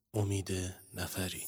امید نفری.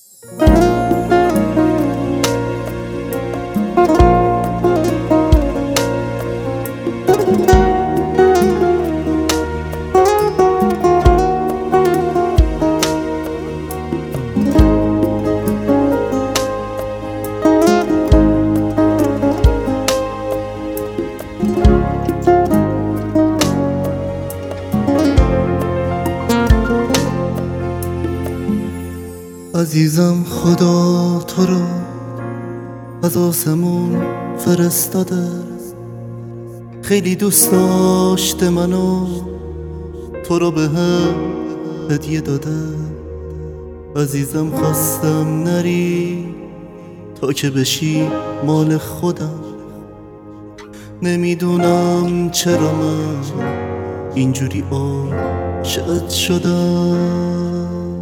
عزیزم، خدا تو رو از آسمون فرستاده، خیلی دوست داشته منو، تو رو به هم هدیه داده. عزیزم خواستم نری تا که بشی مال خودم، نمیدونم چرا من اینجوری عاشقت شدم.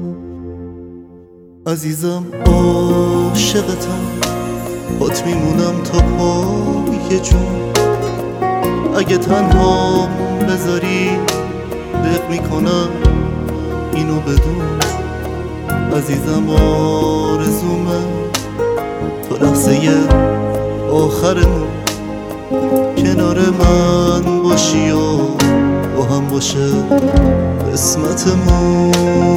عزیزم عاشقتم، بات میمونم تا پای جون، اگه تنها بذاری دق میکنم اینو بدون. عزیزم آرزومه تو لحظه آخرمون کنار من باشی و با هم باشه قسمتمون.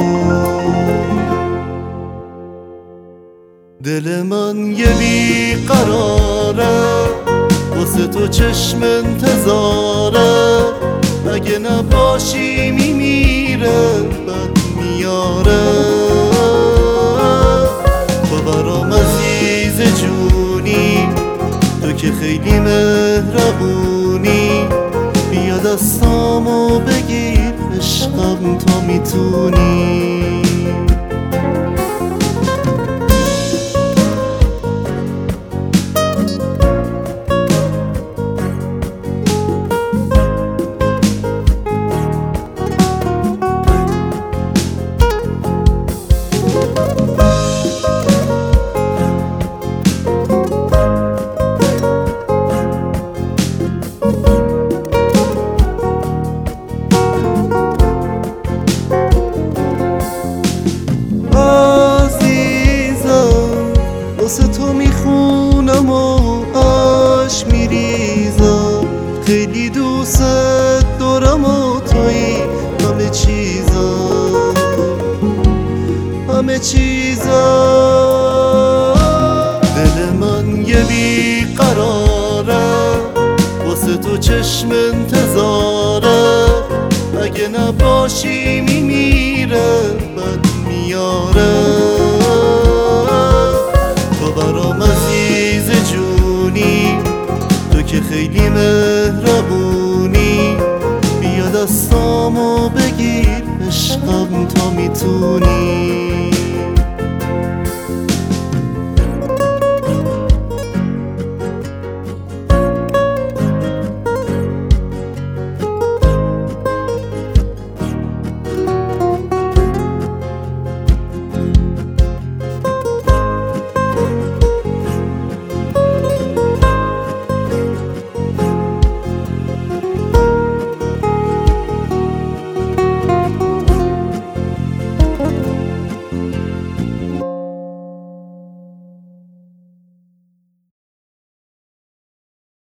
دل من یه بیقراره، واسه تو چشم انتظاره، اگه نباشی میمیره بد میاره. تو برام عزیز جونی، تو که خیلی مهربونی، بیا دستامو بگیر عشقم تا میتونی. واسه تو میخونم و عشق میریزم، خیلی دوست دارم و تویی همه چیزم، همه چیزم. دل من یه بیقراره، واسه تو چشم انتظاره، اگه نباشی میمیره بد میاره. برام عزیز جونی، تو که خیلی مهربونی، بیا دستامو بگیر عشقم تا میتونی.